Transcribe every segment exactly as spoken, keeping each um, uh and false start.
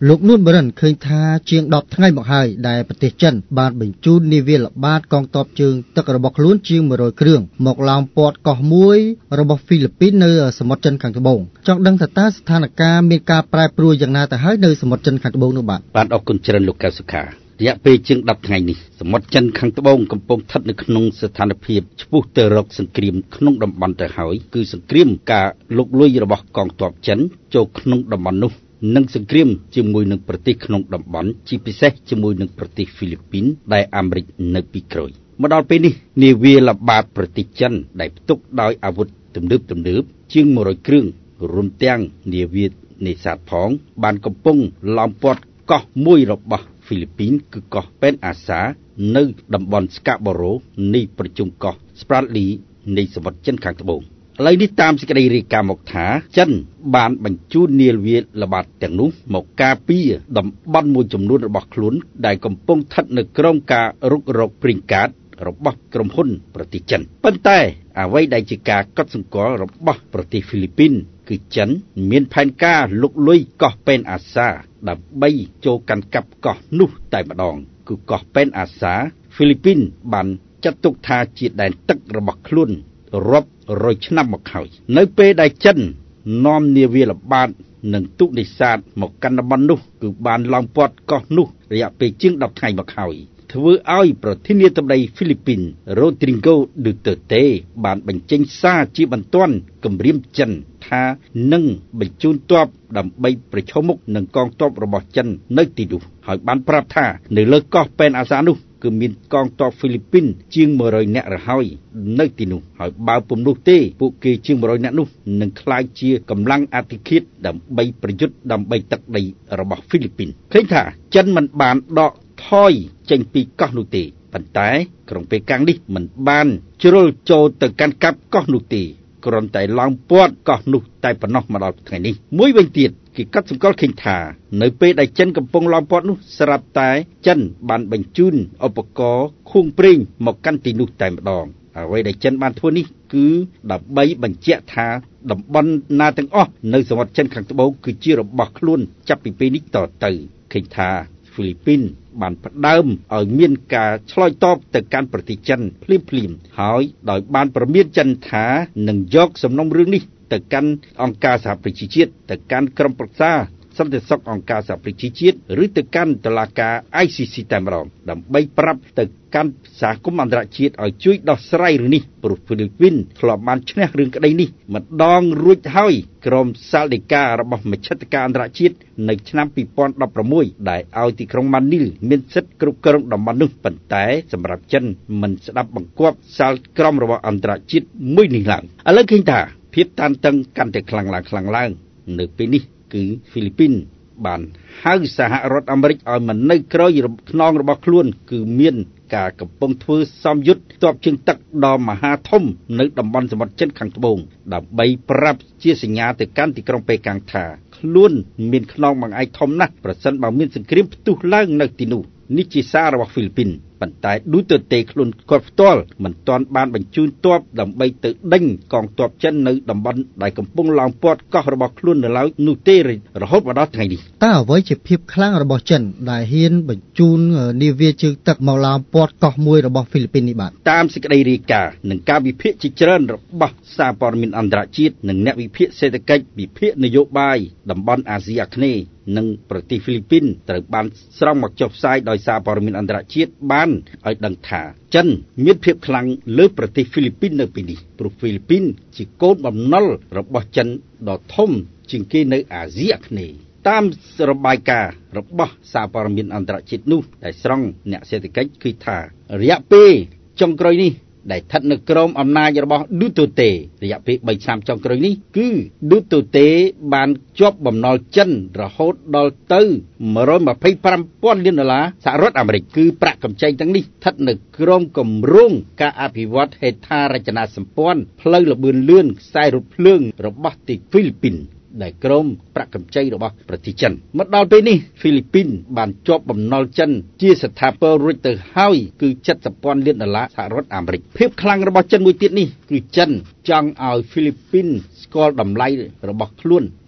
លោកនួនបរិនឃើញថាជាងដប់ថ្ងៃមកហើយដែលប្រទេសចិនបានបញ្ជូននាវាល្បាតកងទ័ពជើងទឹករបស់ខ្លួនជាងមួយរយគ្រឿងមកឡោមព័ទ្ធកោះមួយរបស់ហ្វីលីពីននៅសមុទ្រចិនខាងត្បូងចង់ដឹងថាតើស្ថានភាពមានការប្រែប្រួលយ៉ាងណាទៅហើយនៅសមុទ្រចិនខាងត្បូងនោះបាទបាទអរគុណច្រើនលោកកៅសុខារយៈពេលជាងដប់ថ្ងៃនេះសមុទ្រចិនខាងត្បូងកំពុងស្ថិតនៅក្នុងស្ថានភាពឆ្ពោះទៅរកសង្គ្រាមក្នុងតំបន់ទៅហើយគឺសង្គ្រាមការលុកលុយរបស់កងទ័ពចិនចូលក្នុងតំបន់នោះនិងសង្គ្រាមជាមួយនឹងប្រទេសក្នុងតំបន់ជាពិសេសជាមួយនឹងប្រទេសហ្វីលីពីនដែលអាមេរិកនៅពីក្រោយមកដល់ពេលនេះនាវាល្បាតប្រទេសចិនដែលផ្ទុកដោយអាវុធទំនើបទំនើបជាងមួយរយគ្រឿងរួមទាំងនាវានេសាទផងបានកំពុងឡោមព័ទ្ធកោះមួយរបស់ហ្វីលីពីនគឺកោះពេនអាសានៅតំបន់ស្កាបូរ៉ូនៃប្រជុំកោះស្ប្រាតលីនៃសមុទ្រចិនខាងត្បូងឥឡូវនេះតាមសេចក្តីរាយការណ៍មកថាចិនបានបញ្ជូននាវាល្បាតទាំងនោះមកការពារតំបន់មួយចំនួនរបស់ខ្លួនដែលកំពុងស្ថិតនៅក្រោមការរុករកព្រីងកាតរបស់ក្រុមហ៊ុនប្រទេសចិនប៉ុន្តែអ្វីដែលជាការកត់សម្គាល់របស់ប្រទេសហ្វីលីពីនគឺចិនមានផែនការលុកលុយកោះពេនអាសាដើម្បីចូលកាន់កាប់កោះនោះតែម្ដងគឺកោះពេនអាសាហ្វីលីពីនបានចាត់ទុកថាជាដែនទឹករបស់ខ្លួនរាប់រយឆ្នាំមកហើយនៅពេលដែលចិននាំនាវាល្បាតនិងទូកនេសាទមកកាន់តំបន់នោះគឺបានឡោមព័ទ្ធកោះនោះរយៈពេលជាងដប់ថ្ងៃមកហើយធ្វើឲ្យប្រធានាធិបតីហ្វីលីពីនរ៉ូទ្រីហ្គោឌូតឺតេបានបញ្ចេញសារជាបន្ទាន់គំរាមចិនថានឹងបញ្ជូនទ័ពដើម្បីប្រឈមមុខនឹងកងទ័ពរបស់ចិននៅទីនោះហើយបានប្រាប់ថានៅលើកោះពេនអាសានោះគឺមានកងទ័ពហ្វីលីពីនជាងមួយរយនាក់រហើយនៅទីនោះហើយបើពុំនោះទេពួកគេជាងមួយរយនាក់នោះនឹងក្លាយជាកម្លាំងអតិឃាតដើម្បីប្រយុទ្ធដើម្បីទឹកដីរបស់ហ្វីលីពីនឃើញថាចិនមិនបានដកថយចេញពីកោះនោះទេប៉ុន្តែក្រុងប៉េកាំងនេះមិនបានជ្រុលចូលទៅកាន់កាប់កោះនោះទេគ្រាន់តែឡោមព័ទ្ធកោះនោះតែប៉ុណ្ណោះមកដល់ថ្ងៃនេះមួយវិញទៀតគេកត់សម្គាល់ឃើញថានៅពេលដែលចិនកំពុងឡោមព័ទ្ធនោះស្រាប់តែចិនបានបញ្ជូនឧបករណ៍ខួងប្រេងមកកាន់ទីនោះតែម្ដងអ្វីដែលចិនបានធ្វើនេះគឺដើម្បីបញ្ជាក់ថាតំបន់ណាទាំងអស់នៅសមុទ្រចិនខាងត្បូងគឺជារបស់ខ្លួនចាប់ពីពេលនេះតទៅឃើញថាហ្វីលីពីនបានផ្ដើមឲ្យមានការឆ្លើយតបទៅកាន់ប្រទេសចិនភ្លាមៗហើយដោយបានប្រមានចិនថានឹងយកសំណុំរឿងនេះទៅកាន់អង្គការសហប្រជាជាតិទៅកាន់ក្រុមប្រឹក្សាសន្តិសុខអង្គការសហប្រជាជាតិឬទៅកាន់តុលាការ ไอ ซี ซี តែម្ដងដើម្បីប្រាប់ទៅកាន់សហគមន៍អន្តរជាតិឲ្យជួយដោះស្រាយរឿងនេះព្រោះហ្វីលីពីនធ្លាប់បានឈ្នះរឿងក្តីនេះម្ដងរួចហើយក្រមសាលដីការបស់មជ្ឈត្តការអន្តរជាតិនៅឆ្នាំពីរពាន់ដប់ប្រាំមួយដែលឲ្យទីក្រុងម៉ានីលមានសិទ្ធិគ្រប់គ្រងតំបន់នោះប៉ុន្តែសម្រាប់ចិនមិនស្ដាប់បង្គាប់សាលក្រមរបស់អន្តរជាតិមួយនេះឡើងឥឡូវឃើញថាភាពតានតឹងកាន់តែខ្លាំងឡើងខ្លាំងឡើងនៅពេលនេះគឺហ្វីលីពីនបានហៅសហរដ្ឋអាមេរិកឲ្យមកនៅក្រោយខ្នងរបស់ខ្លួនគឺមានការកំពុងធ្វើសម្យុទ្ធទ័ពជើងទឹកដ៏មហាធំនៅតំបន់សមុទ្រចិនខាងត្បូងដើម្បីប្រាប់ជាសញ្ញាទៅកាន់ទីក្រុងប៉េកាំងថាខ្លួនមានខ្នងបង្អែកធំណាស់ប្រសិនបើមានសង្គ្រាមផ្ទុះឡើងនៅទីនោះនេះជាសាររបស់ហ្វីលីពីនប៉ុន្តែឌូតឺតេខ្លួនគាត់ផ្ទាល់មិនទាន់បានបញ្ជូនទ័ពដើម្បីទៅដេញកងទ័ពចិននៅតំបន់ដែលកំពុងឡោមព័ទ្ធកោះរបស់ខ្លួននៅឡើយនោះទេរហូតមកដល់ថ្ងៃនេះតើអ្វីជាភាពខ្លាំងរបស់ចិនដែលហ៊ានបញ្ជូននាវាជើងទឹកមកឡោមព័ទ្ធកោះមួយរបស់ហ្វីលីពីននេះបាទតាមសេចក្តីរាយការណ៍និងការវិភាគជាច្រើនរបស់សារព័ត៌មានអន្តរជាតិនិងអ្នកវិភាគសេដ្ឋកិច្ចវិភាគនយោបាយតំបន់អាស៊ីអាគ្នេយ៍និងប្រទេសហ្វីលីពីនត្រូវបានស្រង់មកចុះផ្សាយដោយសារព័ត៌មានអន្តរជាតិបានឲ្យដឹងថាចិនមានភាពខ្លាំងលើប្រទេសហ្វីលីពីននៅពេលនេះព្រោះហ្វីលីពីនជាកូនបំណុលរបស់ចិនដ៏ធំជាងគេនៅអាស៊ីអាគ្នេយ៍តាមរបាយការណ៍របស់សារព័ត៌មានអន្តរជាតិនោះដែលស្រង់អ្នកសេដ្ឋកិច្ចគឺថារយៈពេលចុងក្រោយនេះដែលស្ថិតនៅក្រោមអំណាចរបស់ឌូតឺតេរយៈពេលបីឆ្នាំចុងក្រោយនេះគឺឌូតឺតេបានជាប់បំណុលចិនរហូតដល់ទៅមួយរយម្ភៃប្រាំពាន់លានដុល្លារសហរដ្ឋអាមេរិកគឺប្រាក់កម្ចីទាំងនេះស្ថិតនៅក្រោមគម្រោងការអភិវឌ្ឍហេដ្ឋារចនាសម្ព័ន្ធផ្លូវល្បឿនលឿនខ្សែរថភ្លើងរបស់ទីហ្វីលីពីនដែលក្រមប្រាក់កម្ចីរបស់ប្រទេសចិនមកដល់ពេលនេះហ្វីលីពីនបានជាប់បំណុលចិនជាស្ថាពររួចទៅហើយគឺជិតពាន់លានដុល្លារសហរដ្ឋអាមេរិកភាពខ្លាំងរបស់ចិនមួយទៀតនេះគឺចិនចង់ឲ្យហ្វីលីពីនស្គាល់តម្លៃរបស់ខ្លួនថ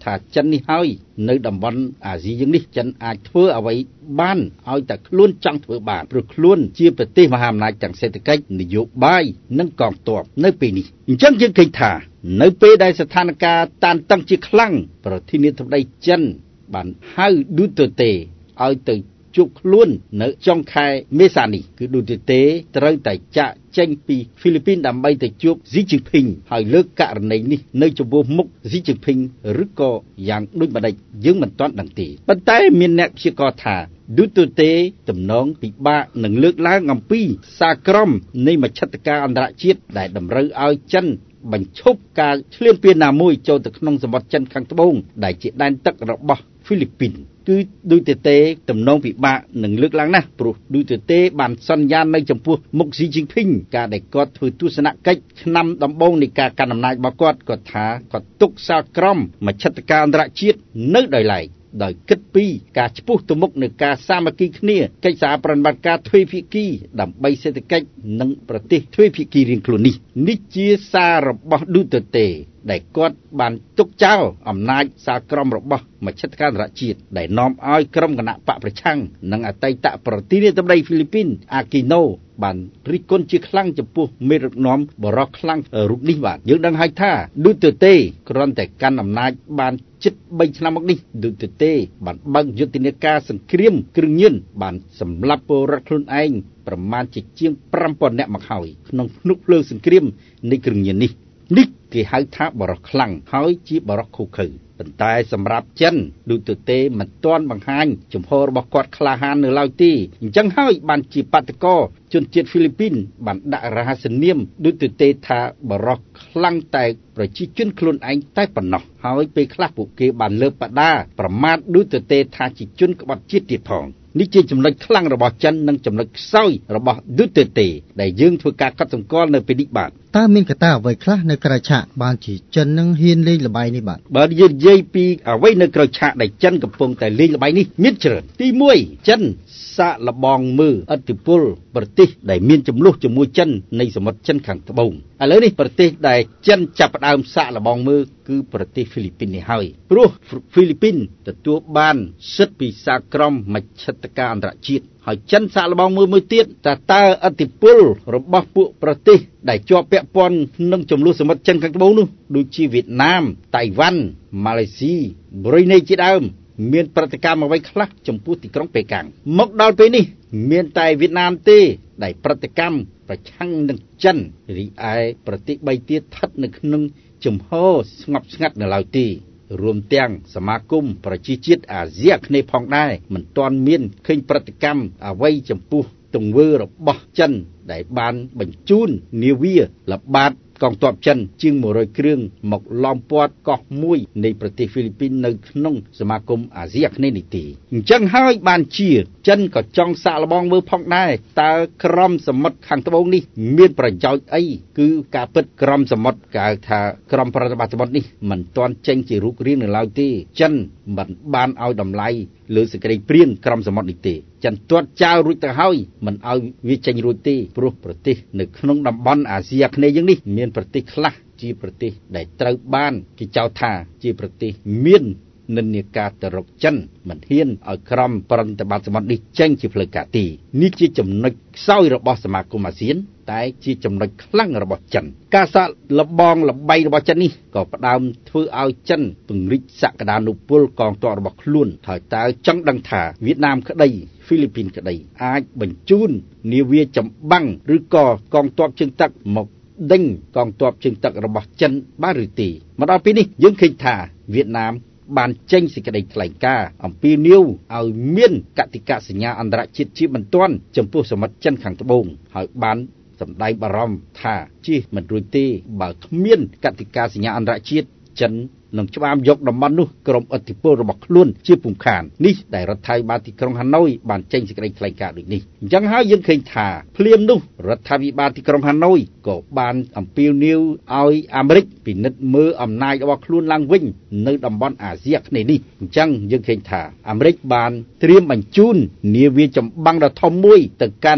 ថាចិននេះហើយនៅតំបន់អាស៊ីយើងនេះចិនអាចធ្វើអ្វីបានឲ្យតែខ្លួនចង់ធ្វើបានព្រោះខ្លួនជាប្រទេសមហាអំណាចទាំងសេដ្ឋកិច្ចនយោបាយនិងកងទ័ពនៅពេលនេះអញ្ចឹងយើងឃើញថានៅពេលដែលស្ថានភាពតានតឹងជាខ្លាំងប្រធានាធិបតីចិនបានហៅឌូតឺតេឲ្យទៅជួបខ្លួននៅចុងខែមេសានេះគឺឌូតឺតេត្រូវតែចាក់ចេញពីហ្វីលីពីនដើម្បីទៅជួបស៊ីជីនភីងហើយលើកករណីនេះនៅចំពោះមុខស៊ីជីនភីងឬក៏យ៉ាងដូចម្ដេចយើងមិនទាន់ដឹងទេប៉ុន្តែមានអ្នកព្យាករណ៍ថាឌូតឺតេទំនងពិបាកនឹងលើកឡើងអំពីសារក្រមនៃមជ្ឈត្តការអន្តរជាតិដែលតម្រូវឲ្យចិនបញ្ឈប់ការឈ្លានពានណាមួយចូលទៅក្នុងសមុទ្រចិនខាងត្បូងដែលជាដែនទឹករបស់ហ្វីលីពីនគឺឌូតឺតេទំនងពិបាកនឹងលើកឡើងណាស់ព្រោះឌូតឺតេបានសន្យានៅចំពោះមុខស៊ីជីនភីងការដែលគាត់ធ្វើទស្សនកិច្ចឆ្នាំដំបូងនៃការកាន់អំណាចរបស់គាត់គាត់ថាគាត់ទុកសារក្រមមជ្ឈត្តការអន្តរជាតិនៅដោយឡែកដោយគិតពីការឆ្ពោះទៅមុខនឹងការសាមគ្គីគ្នាកិច្ចសហប្រតិបត្តិការទ្វេភាគីដើម្បីសេដ្ឋកិច្ចនិងប្រទេសទ្វេភាគីរៀងខ្លួននេះនេះជាសាររបស់ឌូតឺតេដែលគាត់បានទុកចោលអំណាចសារក្រមរបស់មជ្ឈត្តការអន្តរជាតិដែលនាំឲ្យក្រុមគណៈបកប្រឆាំងនិងអតីតប្រធានាធិបតីហ្វីលីពីនអាគីណូបានរិះគន់ជាខ្លាំងចំពោះមេដឹកនាំបរិសុទ្ធខ្លាំងរូបនេះបាទយើងដឹងហើយថាឌូតឺតេគ្រាន់តែកាន់អំណាចបានជិតបីឆ្នាំមកនេះឌូតឺតេបានបើកយុទ្ធនាការសង្គ្រាមគ្រឿងញៀនបានសម្លាប់ពលរដ្ឋខ្លួនឯងប្រមាណជាជាងប្រាំពាន់នាក់មកហើយក្នុងភ្នក់ភ្លើងសង្គ្រាមនៃគ្រឿងញៀននេះនេះគេហៅថាបរិសុទ្ធខ្លាំងហើយជាបរិសុទ្ធឃោឃៅប៉ុន្តែសម្រាប់ចិនឌូតឺតេមិនទាន់បង្ហាញជំហររបស់គាត់ក្លាហាននៅឡើយទេអញ្ចឹងហើយបានជាបាតុករជនជាតិហ្វីលីពីនបានដាក់រហស្សនាមឌូតឺតេថាបរិសុទ្ធខ្លាំងតែប្រជាជនខ្លួនឯងតែប៉ុណ្ណោះហើយពេលខ្លះពួកគេបានលើកបដាប្រមាថឌូតឺតេថាជាជនក្បត់ជាតិទៀតផងនេះជាចំណុចខ្លាំងរបស់ចិននិងចំណុចខ្សោយរបស់ឌូតឺតេដែលយើងធ្វើការកត់សម្គាល់នៅពេលនេះបាទតើមានកត្តាអ្វីខ្លះនៅក្រៅឆាកបានជាចិននឹងហ៊ានលេងល្បែងនេះបាទបើយើងនិយាយពីអ្វីនៅក្រៅឆាកដែលចិនកំពុងតែលេងល្បែងនេះមានច្រើនទីមួយចិនសាកល្បងមើលឥទ្ធិពលប្រទេសដែលមានចំនួនជាមួយចិននៃសមុទ្រចិនខាងត្បូងឥឡូវនេះប្រទេសដែលចិនចាប់ផ្ដើមសាកល្បងមើលគឺប្រទេសហ្វីលីពីននេះហើយព្រោះហ្វីលីពីនទទួលបានសិទ្ធិពីសារក្រមមជ្ឈត្តការអន្តរជាតិហើយចិនសាកល្បងមើលមួយទៀតតើតើឥទ្ធិពលរបស់ពួកប្រទេសដែលជាប់ពាក់ព័ន្ធនឹងចំនួនសមុទ្រចិនខាងត្បូងនោះដូចជាវៀតណាមតៃវ៉ាន់ម៉ាឡេស៊ីប៊ុយណេជាដើមមានប្រតិកម្មអ្វីខ្លះចំពោះទីក្រុងប៉េកាំងមកដល់ពេលនេះមានតែវៀតណាមទេដែលប្រតិកម្មប្រឆាំងនឹងចិនរីឯប្រទេសបីទៀតស្ថិតនៅក្នុងជំហរស្ងប់ស្ងាត់នៅឡើយទេរួមទាំងសមាគមប្រជាជាតិអាស៊ីអាគ្នេយ៍ផងដែរមិនទាន់មានឃើញប្រតិកម្មអ្វីចំពោះទង្វើរបស់ចិនដែលបានបញ្ជូននាវាល្បាតកងទ័ពចិនជាងមួយរយគ្រឿងមកឡោមព័ទ្ធកោះមួយនៃប្រទេសហ្វីលីពីននៅក្នុងសមាគមអាស៊ីអាគ្នេយ៍នេះទេអញ្ចឹងហើយបានជាចិនក៏ចង់សាកល្បងមើលផងដែរតើក្រមសមុទ្រខាងត្បូងនេះមានប្រយោជន៍អីគឺការពិតក្រមសមុទ្រគេហៅថាក្រមប្រតិបត្តិសមុទ្រនេះមិនទាន់ចេញជារូបរាងនៅឡើយទេចិនមិនបានឲ្យតម្លៃលើសេចក្តីព្រាងក្រមសមុទ្រនេះទេចិនទាត់ចោលរួចទៅហើយមិនឲ្យវាចេញរួចទេព្រោះប្រទេសនៅក្នុងតំបន់អាស៊ីអាគ្នេយ៍យើងនេះមានប្រទេសខ្លះជាប្រទេសដែលត្រូវបានគេចោទថាជាប្រទេសមាននិន្នាការទៅរកចិនមិនហ៊ានឲ្យក្រមប្រតិបត្តិសមុទ្រនេះចេញជាផ្លូវការទេនេះជាចំណុចខ្សោយរបស់សមាគមអាស៊ានតែជាចំណុចខ្លាំងរបស់ចិនការសាកល្បងល្បីរបស់ចិននេះក៏ផ្ដើមធ្វើឲ្យចិនពង្រីកសក្តានុពលកងទ័ពរបស់ខ្លួនហើយតើចង់ដឹងថាវៀតណាមក្តីហ្វីលីពីនក្តីអាចបញ្ជូននាវាចម្បាំងឬក៏កងទ័ពជើងទឹកមកដេញកងទ័ពជើងទឹករបស់ចិនបានឬទេមកដល់ពេលនេះយើងឃើញថាវៀតណាមបានចេញសេចក្តីថ្លែងការណ៍អំពីនាវឲ្យមានកតិកាសញ្ញាអន្តរជាតិជាបន្ទាន់ចំពោះសមុទ្រចិនខាងត្បូងហើយបានសម្ដែងបារម្ភថាជិះមិនរួចទេបើគ្មានកតិកាសញ្ញាអន្តរជាតិចិននឹងច្បាមយកតំបន់នោះក្រុមឥទ្ធិពលរបស់ខ្លួនជាពុំខាននេះដែលរដ្ឋាភិបាលទីក្រុងហាណូយបានចេញសេចក្តីថ្លែងការណ៍ដូចនេះអញ្ចឹងហើយយើងឃើញថាភ្លាមនោះរដ្ឋាភិបាលទីក្រុងហាណូយក៏បានអំពាវនាវឲ្យអាមេរិកពិនិត្យមើលអំណាចរបស់ខ្លួនឡើងវិញនៅតំបន់អាស៊ីអាគ្នេយ៍នេះអញ្ចឹងយើងឃើញថាអាមេរិកបានត្រៀមបញ្ជូននាវាចម្បាំងដ៏ធំមួយទៅកាន់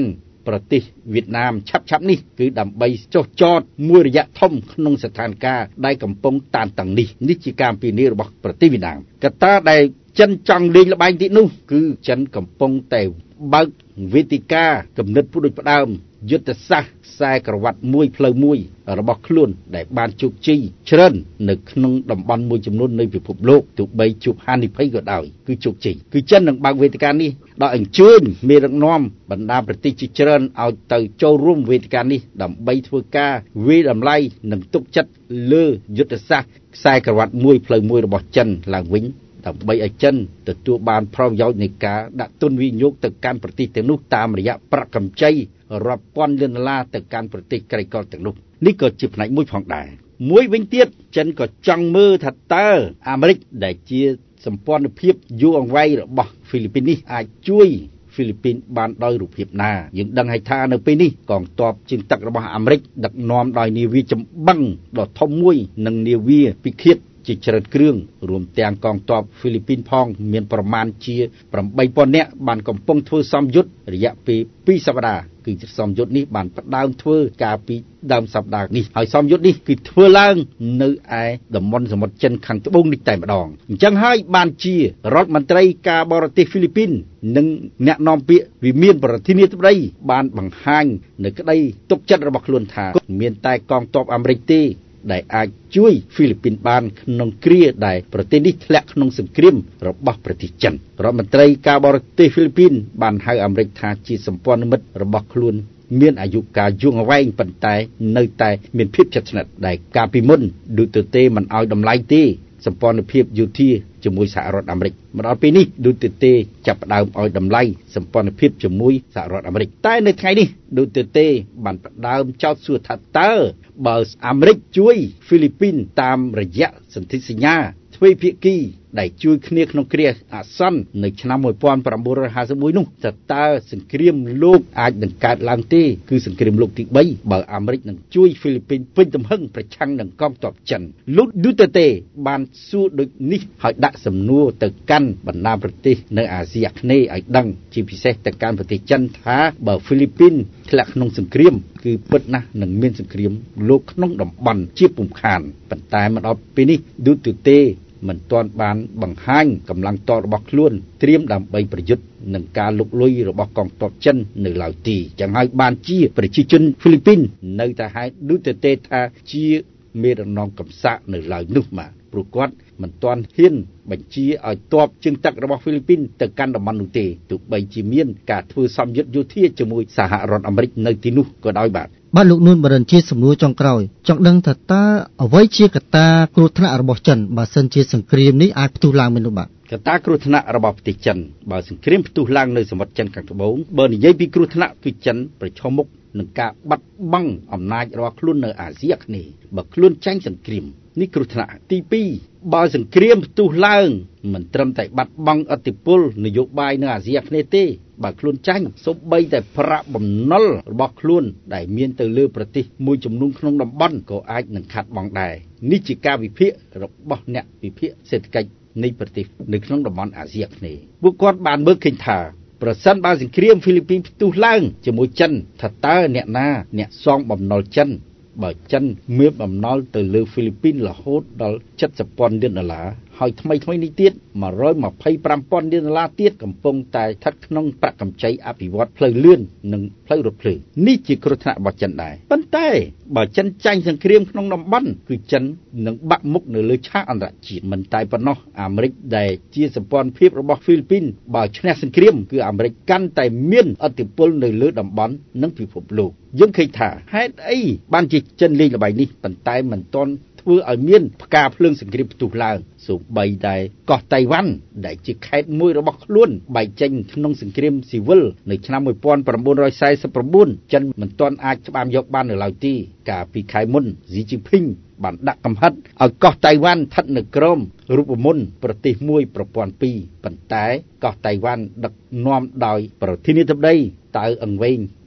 ប្រទេសវៀតណាមឆាប់ឆាប់នេះគឺដើម្បីចុះចតមួយរយៈធំក្នុងស្ថានភាពដែលកំពុងតានតឹងនេះនេះជាការពិនិត្យរបស់ប្រទេសវៀតណាមកត្តាដែលចិនចង់លេងល្បែងទីនោះគឺចិនកំពុងតែបើកវេទិកាគំនិតពុដូចផ្ដើមយុទ្ធសាស្ត្រខ្សែក្រវ៉ាត់មួយផ្លូវមួយរបស់ខ្លួនដែលបានជោគជ័យច្រើននៅក្នុងតំបន់មួយចំនួននៃពិភពលោកទោះបីជួបហានិភ័យក៏ដោយគឺជោគជ័យគឺចិននឹងបើកវេទិកានេះដោយអញ្ជើញមេដឹកនាំបណ្ដាប្រទេសជាច្រើនឲ្យទៅចូលរួមវេទិកានេះដើម្បីធ្វើការវាយតម្លៃនិងទុកចិត្តលើយុទ្ធសាស្ត្រខ្សែក្រវ៉ាត់មួយផ្លូវមួយរបស់ចិនឡើងវិញដើម្បីឲ្យចិនទទួលបានផលប្រយោជន៍នៃការដាក់ទុនវិនិយោគទៅកាន់ប្រទេសទាំងនោះតាមរយៈប្រាក់កម្ចីរាប់ពាន់លានដុល្លារទៅកាន់ប្រទេសក្រីក្រទាំងនោះនេះក៏ជាផ្នែកមួយផងដែរមួយវិញទៀតចិនក៏ចង់មើលថាតើអាមេរិកដែលជាសម្ព័ន្ធភាពយូរអង្វែងរបស់ហ្វីលីពីននេះអាចជួយហ្វីលីពីនបានដោយរូបភាពណាយើងដឹងហើយថានៅពេលនេះកងទ័ពជើងទឹករបស់អាមេរិកដឹកនាំដោយនាវាចម្បាំងដ៏ធំមួយនិងនាវាពិឃាតជាច្រើនគ្រឿងរួមទាំងកងទ័ពហ្វីលីពីនផងមានប្រមាណជាប្រាំបីពាន់នាក់បានកំពុងធ្វើសម្ពយុទ្ធរយៈពេលពីរសប្តាហ៍គឺសម្ពយុទ្ធនេះបានផ្ដើមធ្វើកាលពីដើមសប្តាហ៍នេះហើយសម្ពយុទ្ធនេះគឺធ្វើឡើងនៅឯតំបន់សមុទ្រចិនខាងត្បូងនេះតែម្ដងអញ្ចឹងហើយបានជារដ្ឋមន្ត្រីការបរទេសហ្វីលីពីននិងអ្នកនាំពាក្យវិមានប្រធានាធិបតីបានបង្ហាញនៅក្តីទុកចិត្តរបស់ខ្លួនថាមានតែកងទ័ពអាមេរិកទេដែលអាចជួយហ្វីលីពីនបានក្នុងគ្រាដែលប្រទេសនេះធ្លាក់ក្នុងសង្គ្រាមរបស់ប្រទេសចិនរដ្ឋមន្ត្រីការបរទេសហ្វីលីពីនបានហៅអាមេរិកថាជាសម្ព័ន្ធមិត្តរបស់ខ្លួនមានអាយុកាលយូរអង្វែងប៉ុន្តែនៅតែមានភាពជិតស្និទ្ធដែលកាលពីមុនឌូទឺតេមិនឲ្យតម្លៃទេសម្ព័ន្ធភាពយោធាជាមួយសហរដ្ឋអាមេរិកមកដល់ពេលនេះឌូទឺតេចាប់ផ្ដើមឲ្យតម្លៃសម្ព័ន្ធភាពជាមួយសហរដ្ឋអាមេរិកតែនៅថ្ងៃនេះឌូទឺតេបានផ្ដើមចោទសួរថាតើបើអាមេរិកជួយហ្វីលីពីនតាមរយៈសន្ធិសញ្ញាទ្វេភាគីដែលជួយគ្នាក្នុងគ្រាអាសន្ននៅឆ្នាំmột nghìn chín trăm năm mươi mốtនោះតើតើសង្គ្រាមលោកអាចនឹងកើតឡើងទេគឺសង្គ្រាមលោកទីបីបើអាមេរិកនឹងជួយហ្វីលីពីនពេញទំហឹងប្រឆាំងនឹងកងទ័ពចិនលោកឌូទឺតេបានសួរដូចនេះហើយដាក់សំណួរទៅកាន់បណ្ដាប្រទេសនៅអាស៊ីអាគ្នេយ៍ឲ្យដឹងជាពិសេសទៅកាន់ប្រទេសចិនថាបើហ្វីលីពីនធ្លាក់ក្នុងសង្គ្រាមគឺពិតណាស់នឹងមានសង្គ្រាមលោកក្នុងតំបន់ជាពុំខានប៉ុន្តែមកដល់ពេលនេះឌូទឺតេមិនទាន់បានបង្ហាញកម្លាំងទ័ពរបស់ខ្លួនត្រៀមដើម្បីប្រយុទ្ធនឹងការលុកលុយរបស់កងទ័ពចិននៅឡើយទេចឹងហើយបានជាប្រជាជនហ្វីលីពីននៅតែហៅឌូទឺតេថាជាមេដឹកនាំកំសាកនៅឡើយនោះមកព្រោះគាត់មិនទាន់ហ៊ានបញ្ជាឲ្យទ័ពជើងទឹករបស់ហ្វីលីពីនទៅកាន់តំបន់នោះទេទោះបីជាមានការធ្វើសម្ពយុទ្ធយោធាជាមួយសហរដ្ឋអាមេរិកនៅទីនោះក៏ដោយបាទបាទលោកនួនបរិនជាសំណួរចុងក្រោយចង់ដឹងថាតើអ្វីជាកត្តាគ្រោះថ្នាក់របស់ចិនបើសិនជាសង្គ្រាមនេះអាចផ្ទុះឡើងមែននោះបាទកត្តាគ្រោះថ្នាក់របស់ប្រទេសចិនបើសង្គ្រាមផ្ទុះឡើងនៅសមុទ្រចិនខាងត្បូងបើនិយាយពីគ្រោះថ្នាក់គឺចិនប្រឈមមុខនឹងការបាត់បង់អំណាចរបស់ខ្លួននៅអាស៊ីអាគ្នេយ៍បើខ្លួនចាញ់សង្គ្រាមនេះគ្រោះថ្នាក់ទីពីរបើសង្គ្រាមផ្ទុះឡើងមិនត្រឹមតែបាត់បង់ឥទ្ធិពលនយោបាយនៅអាស៊ីអាគ្នេយ៍ទេបើខ្លួនចាញ់សូម្បីតែប្រាក់បំណុលរបស់ខ្លួនដែលមានទៅលើប្រទេសមួយចំនួនក្នុងតំបន់ក៏អាចនឹងខាត់បង់ដែរនេះជាការវិភាគរបស់អ្នកវិភាគសេដ្ឋកិច្ចនៃប្រទេសនៅក្នុងតំបន់អាស៊ីអាគ្នេយ៍ពួកគាត់បានមើលឃើញថាប្រសិនបើសង្គ្រាមហ្វីលីពីនផ្ទុះឡើងជាមួយចិនថាតើអ្នកណាអ្នកសងបំណុលចិនបើចិនមានបំណុលទៅលើហ្វីលីពីនរហូតដល់เจ็ดสิบពាន់លានដុល្លារហើយថ្មីថ្មីនេះទៀតmột trăm hai mươi lămពាន់លានដុល្លារទៀតកំពុងតែស្ថិតក្នុងប្រាក់កម្ចីអភិវឌ្ឍផ្លូវលឿននិងផ្លូវរថភ្លើងនេះជាគ្រោះថ្នាក់របស់ចិនដែរប៉ុន្តែបើចិនចាញ់សង្គ្រាមក្នុងតំបន់គឺចិននឹងបាក់មុខនៅលើឆាកអន្តរជាតិមិនតែប៉ុណ្ណោះអាមេរិកដែលជាសម្ព័ន្ធភាពរបស់ហ្វីលីពីនបើឈ្នះសង្គ្រាមគឺអាមេរិកកាន់តែមានឥទ្ធិពលនៅលើតំបន់និងពិភពលោកយើងឃើញថាហេតុអីបានជាចិនលេងល្បែងនេះប៉ុន្តែមិនទាន់ធ្វើឲ្យមានផ្កាភ្លើងសង្គ្រាមផ្ទុះឡើងសូម្បីតែកោះតៃវ៉ាន់ដែលជាខេត្តមួយរបស់ខ្លួនបែកចេញក្នុងសង្គ្រាមស៊ីវិលនៅឆ្នាំmột nghìn chín trăm bốn mươi chínចិនមិនទាន់អាចច្បាមយកបាននៅឡើយទេកាលពីខែមុនស៊ីជីភីងបានដាក់កំហិតឲ្យកោះតៃវ៉ាន់ស្ថិតនៅក្រោមរូបមន្តប្រទេសមួយប្រព័ន្ធពីរប៉ុន្តែកោះតៃវ៉ាន់ដឹកនាំដោយប្រធានាធិបតីតៅអង្វែង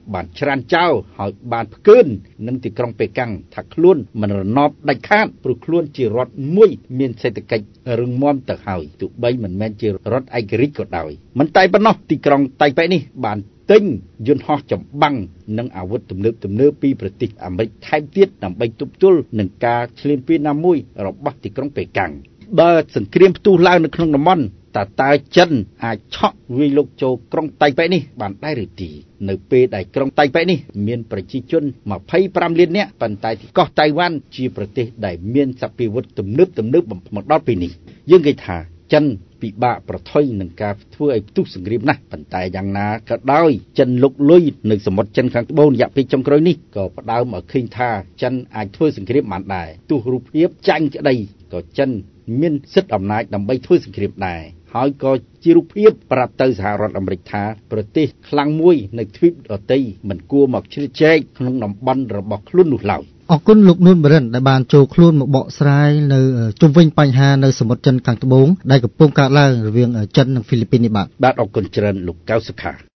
បានច្រានចោលហើយបានផ្កើននឹងទីក្រុងប៉េកាំងថាខ្លួនមិនរណបដាច់ខាតព្រោះខ្លួនជារដ្ឋមួយមានសេដ្ឋកិច្ចរឹងមាំទៅហើយទោះបីមិនមែនជារដ្ឋឯករាជ្យក៏ដោយមិនតែប៉ុណ្ណោះទីក្រុងតៃប៉េនេះបានទិញយន្តហោះចម្បាំងនិងអាវុធទំនើបទំនើបពីប្រទេសអាមេរិកថែមទៀតដើម្បីទប់ទល់នឹងការឈ្លានពានណាមួយរបស់ទីក្រុងប៉េកាំងបើសង្គ្រាមផ្ទុះឡើងនៅក្នុងតំបន់តើតើចិនអាចឆក់វាយលុកចូលក្រុងតៃប៉េនេះបានដែរឬទេនៅពេលដែលក្រុងតៃប៉េនេះមានប្រជាជនยี่สิบห้าលាននាក់ប៉ុន្តែទីកោះតៃវ៉ាន់ជាប្រទេសដែលមានសព្វាវុធទំនើបទំនើបបំផុតដល់ពេលនេះយើងនិយាយថាចិនពិបាកប្រថុយនឹងការធ្វើឲ្យផ្ទុះសង្គ្រាមណាស់ប៉ុន្តែយ៉ាងណាក៏ដោយចិនលុកលុយនៅសមុទ្រចិនខាងត្បូងរយៈពេលចុងក្រោយនេះក៏ផ្ដើមឲ្យឃើញថាចិនអាចធ្វើសង្គ្រាមបានដែរទោះរូបភាពចាញ់ក្តីក៏ចិនមានសិទ្ធិអំណាចដើម្បីធ្វើសង្គ្រាមដែរហើយក៏ជារូបភាពប្រាប់ទៅសហរដ្ឋអាមេរិកថាប្រទេសខ្លាំងមួយនៅទ្វីបដទៃមិនគួរមកជ្រៀតជ្រែកក្នុងតំបន់របស់ខ្លួននោះឡើយអរគុណលោកនួនបរិនដែលបានចូលខ្លួនមកបកស្រាយនៅជុំវិញបញ្ហានៅសមុទ្រចិនខាងត្បូងដែលកំពុងកើតឡើងរវាងចិននិងហ្វីលីពីននេះបាទបាទអរគុណច្រើនលោកកៅសុខា